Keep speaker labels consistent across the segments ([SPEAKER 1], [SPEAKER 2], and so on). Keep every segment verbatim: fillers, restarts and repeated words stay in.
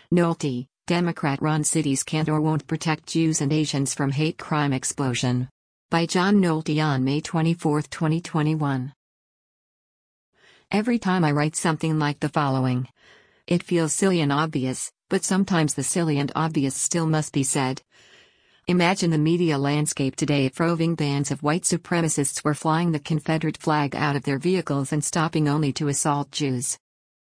[SPEAKER 1] Nolte, Democrat-run cities can't or won't protect Jews and Asians from hate crime explosion. By John Nolte on May twenty-fourth, twenty twenty-one. Every time I write something like the following, it feels silly and obvious, but sometimes the silly and obvious still must be said. Imagine the media landscape today if roving bands of white supremacists were flying the Confederate flag out of their vehicles and stopping only to assault Jews.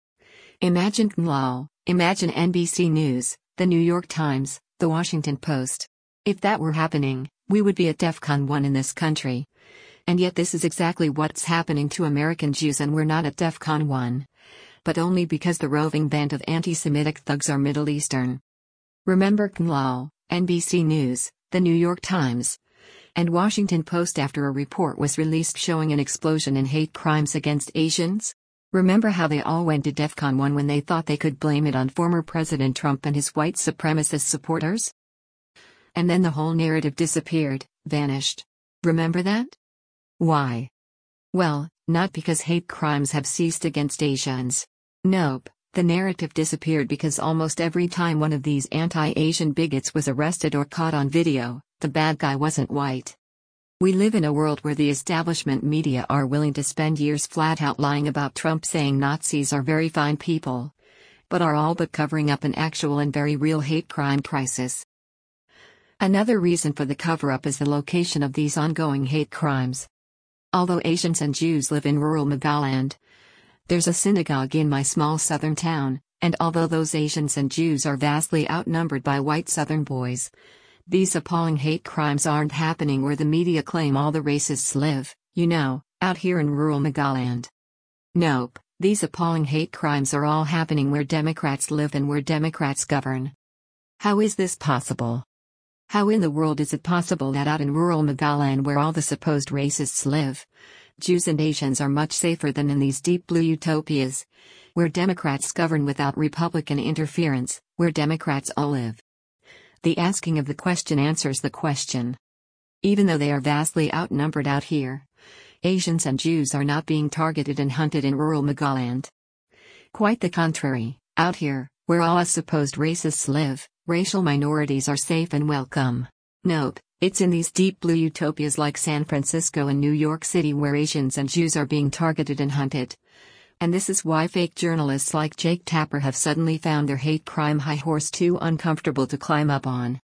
[SPEAKER 1] Imagine C N L A, imagine N B C News, The New York Times, The Washington Post. If that were happening, we would be at DEFCON one in this country. And yet this is exactly what's happening to American Jews, and we're not at DEFCON one. But only because the roving band of anti-Semitic thugs are Middle Eastern. Remember C N L A, N B C News, The New York Times, and Washington Post after a report was released showing an explosion in hate crimes against Asians? Remember how they all went to DEFCON one when they thought they could blame it on former President Trump and his white supremacist supporters? And then the whole narrative disappeared, vanished. Remember that? Why? Well, not because hate crimes have ceased against Asians. Nope, the narrative disappeared because almost every time one of these anti-Asian bigots was arrested or caught on video, the bad guy wasn't white. We live in a world where the establishment media are willing to spend years flat out lying about Trump, saying Nazis are very fine people, but are all but covering up an actual and very real hate crime crisis. Another reason for the cover-up is the location of these ongoing hate crimes. Although Asians and Jews live in rural Nagaland, there's a synagogue in my small southern town, and although those Asians and Jews are vastly outnumbered by white southern boys, these appalling hate crimes aren't happening where the media claim all the racists live, you know, out here in rural Nagaland. Nope, these appalling hate crimes are all happening where Democrats live and where Democrats govern. How is this possible? How in the world is it possible that out in rural Nagaland where all the supposed racists live, Jews and Asians are much safer than in these deep blue utopias, where Democrats govern without Republican interference, where Democrats all live? The asking of the question answers the question. Even though they are vastly outnumbered out here, Asians and Jews are not being targeted and hunted in rural Nagaland. Quite the contrary, out here, where all us supposed racists live, racial minorities are safe and welcome. Nope, it's in these deep blue utopias like San Francisco and New York City where Asians and Jews are being targeted and hunted. And this is why fake journalists like Jake Tapper have suddenly found their hate crime high horse too uncomfortable to climb up on.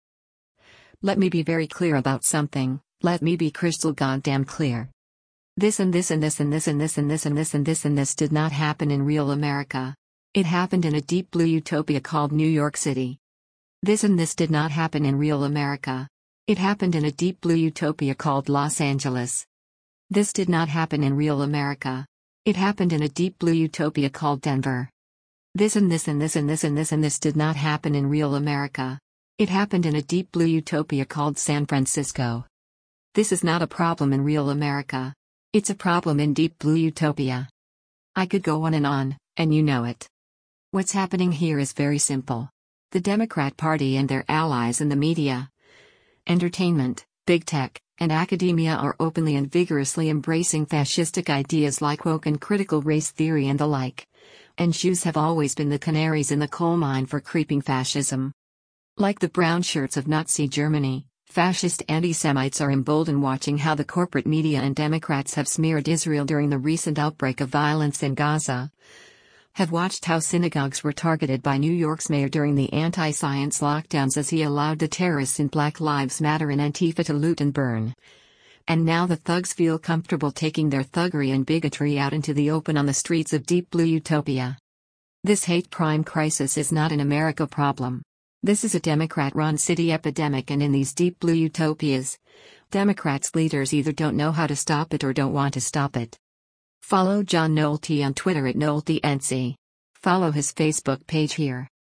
[SPEAKER 1] Let me be very clear about something, let me be crystal goddamn clear. This and this and this and this and this and this and this and this and this did not happen in real America. It happened in a deep blue utopia called New York City. This and this did not happen in real America. It happened in a deep blue utopia called Los Angeles. This did not happen in real America. It happened in a deep blue utopia called Denver. This and this and this and this and this and this did not happen in real America. It happened in a deep blue utopia called San Francisco. This is not a problem in real America. It's a problem in deep blue utopia. I could go on and on, and you know it. What's happening here is very simple. The Democrat Party and their allies in the media, entertainment, big tech, and academia are openly and vigorously embracing fascistic ideas like woke and critical race theory and the like. And Jews have always been the canaries in the coal mine for creeping fascism. Like the brown shirts of Nazi Germany, fascist anti-Semites are emboldened watching how the corporate media and Democrats have smeared Israel during the recent outbreak of violence in Gaza. Have watched how synagogues were targeted by New York's mayor during the anti-science lockdowns as he allowed the terrorists in Black Lives Matter and Antifa to loot and burn. And now the thugs feel comfortable taking their thuggery and bigotry out into the open on the streets of deep blue utopia. This hate crime crisis is not an America problem. This is a Democrat-run city epidemic, and in these deep blue utopias, Democrats' leaders either don't know how to stop it or don't want to stop it. Follow John Nolte on Twitter at NolteNC. Follow his Facebook page here.